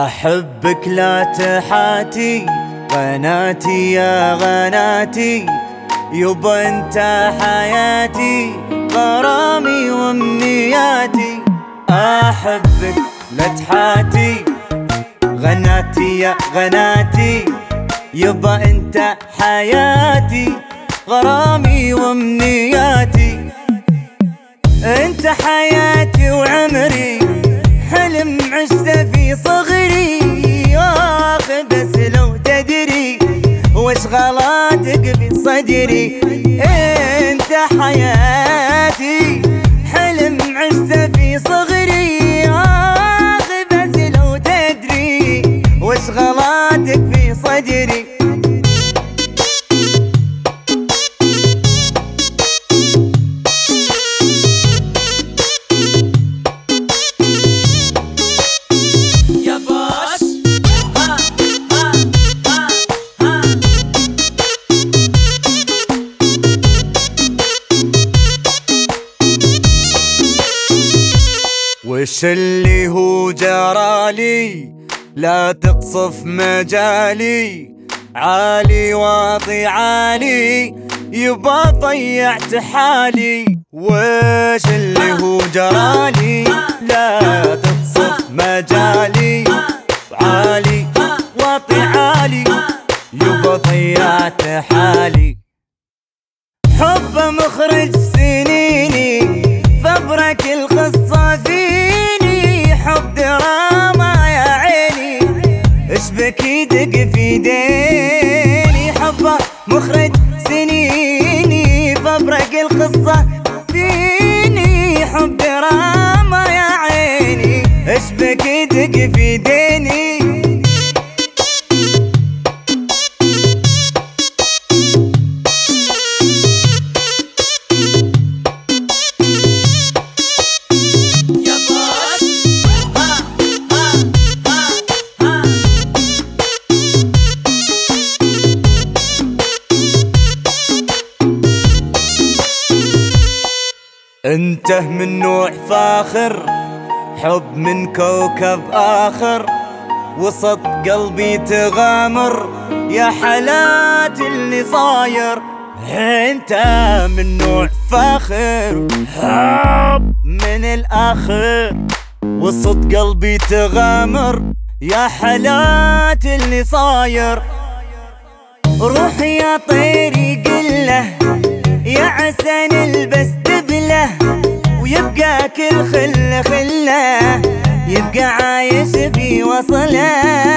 أحبك لا تحاتي، غناتي يا غناتي، يبا انت حياتي، غرامي وامنياتي. أحبك لا تحاتي، غناتي يا غناتي، يبا انت حياتي، غرامي وامنياتي. انت حياتي وعمري، حلم عشت في صغري، واخ بس لو تدري وش غلاتك في صدري. انت حياتي، حلم عشت في صغري، واخ بس لو تدري وش غلاتك في صدري. وش اللي هو جرالي، لا تقصف مجالي، عالي واطي عالي، يبا ضيعت حالي. وش اللي هو جرالي، لا تقصف مجالي، عالي واطي عالي، يبا ضيعت حالي. حب مخرج سنيني، فبرك القصة فيني، حب دراما يا عيني، اشبك يدق في ديني. حب مخرج سنيني، فبرك القصة فيني، حب دراما يا عيني، اشبك يدق في ديني. انت من نوع فاخر، حب من كوكب آخر، وسط قلبي تغامر، يا حالات اللي صاير. انت من نوع فاخر، حب من الآخر، وسط قلبي تغامر، يا حالات اللي صاير. روح يا طيري قله، يا عسى نلبس دبله، ويبقى كل خله خله، يبقى عايش في وصله.